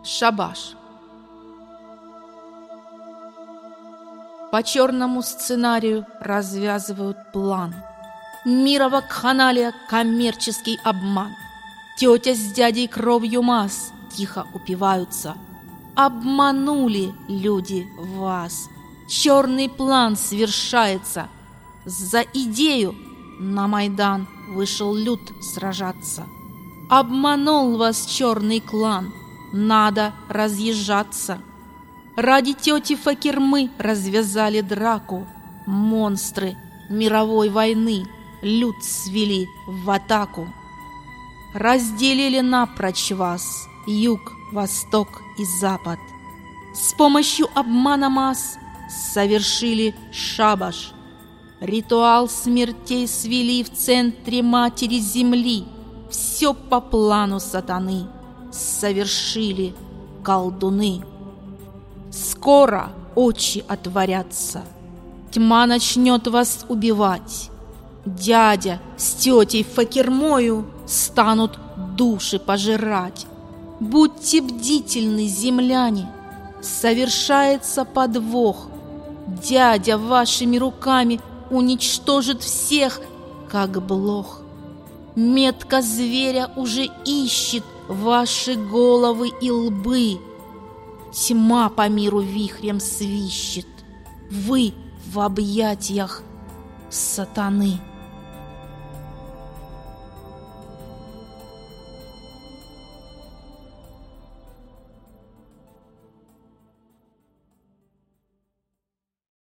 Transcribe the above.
Шабаш. По черному сценарию развязывают план. Мировая каналья, коммерческий обман. Тетя с дядей кровью масс тихо упиваются. Обманули люди вас. Черный план свершается. За идею на Майдан вышел люд сражаться. Обманул вас черный клан, надо разъезжаться. Ради тети Факирмы развязали драку. Монстры мировой войны люд свели в атаку. Разделили напрочь вас юг, восток и запад. С помощью обмана масс совершили шабаш. Ритуал смертей свели в центре матери земли. Все по плану сатаны совершили колдуны. Скоро очи отворятся, тьма начнет вас убивать. Дядя с тетей Факирмою станут души пожирать. Будьте бдительны, земляне, совершается подвох. Дядя вашими руками уничтожит всех, как блох. Метка зверя уже ищет ваши головы и лбы. Тьма по миру вихрем свищет, вы в объятиях сатаны.